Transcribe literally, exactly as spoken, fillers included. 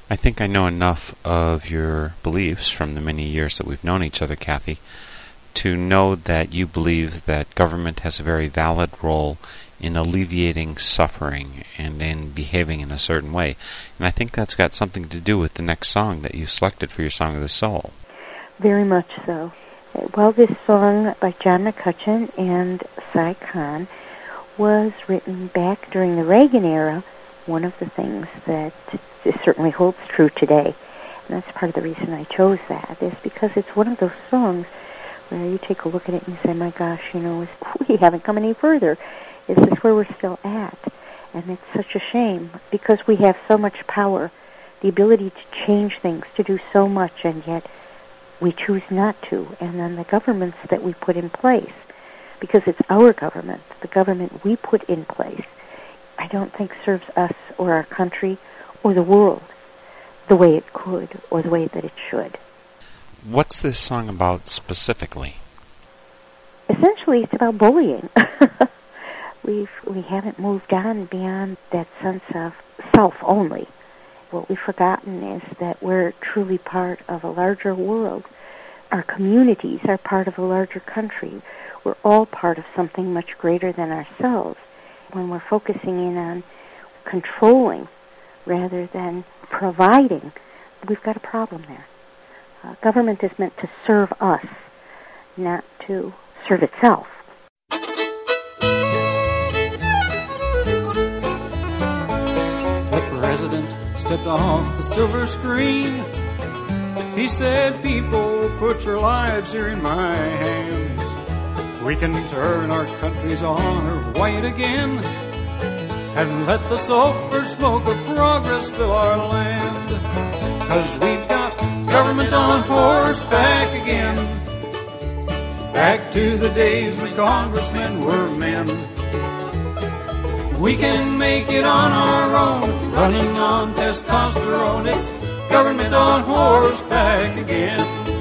I think I know enough of your beliefs from the many years that we've known each other, Kathy, to know that you believe that government has a very valid role in alleviating suffering and in behaving in a certain way. And I think that's got something to do with the next song that you selected for your Song of the Soul. Very much so. Well, this song by John McCutcheon and Cy Khan was written back during the Reagan era. One of the things that certainly holds true today, and that's part of the reason I chose that, is because it's one of those songs where you take a look at it and you say, my gosh, you know, we haven't come any further. Is this where we're still at? And it's such a shame because we have so much power, the ability to change things, to do so much, and yet we choose not to. And then the governments that we put in place, because it's our government, the government we put in place, I don't think serves us or our country or the world the way it could or the way that it should. What's this song about specifically? Essentially, it's about bullying. We've, we haven't moved on beyond that sense of self only. What we've forgotten is that we're truly part of a larger world. Our communities are part of a larger country. We're all part of something much greater than ourselves. When we're focusing in on controlling rather than providing, we've got a problem there. Uh, government is meant to serve us, not to serve itself. The president stepped off the silver screen. He said, people, put your lives here in my hands. We can turn our country's honor white again and let the sulfur smoke of progress fill our land. 'Cause we've got government on horseback again, back to the days when congressmen were men. We can make it on our own, running on testosterone. It's government on horseback again.